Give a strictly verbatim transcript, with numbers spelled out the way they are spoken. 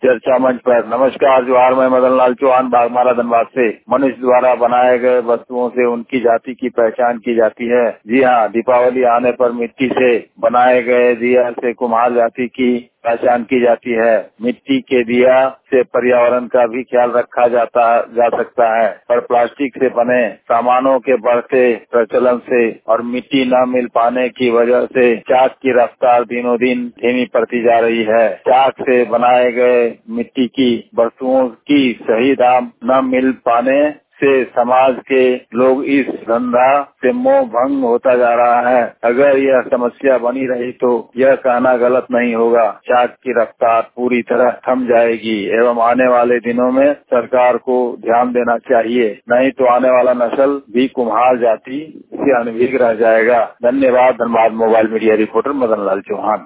चर्चा मंच पर। नमस्कार, जोहार, मैं मदन लाल चौहान, बाघमारा धनबाद से। मनुष्य द्वारा बनाए गए वस्तुओं से उनकी जाति की पहचान की जाती है। जी हाँ, दीपावली आने पर मिट्टी से बनाए गए दिया से कुम्हार जाति की पहचान की जाती है। मिट्टी के दिया से पर्यावरण का भी ख्याल रखा जाता जा सकता है, पर प्लास्टिक से बने सामानों के बढ़ते प्रचलन से और मिट्टी न मिल पाने की वजह से चाक की रफ्तार दिनों दिन धीमी पड़ती जा रही है। चाक से बनाए गए मिट्टी की वस्तुओं की सही दाम न मिल पाने से समाज के लोग इस धंधा से मोह भंग होता जा रहा है। अगर यह समस्या बनी रही तो यह कहना गलत नहीं होगा, चाक की रफ्तार पूरी तरह थम जाएगी एवं आने वाले दिनों में सरकार को ध्यान देना चाहिए, नहीं तो आने वाला नस्ल भी कुम्हार जाति से अनभिज्ञ रह जाएगा। धन्यवाद। Dhanbad mobile media reporter Madan Lal Chauhan.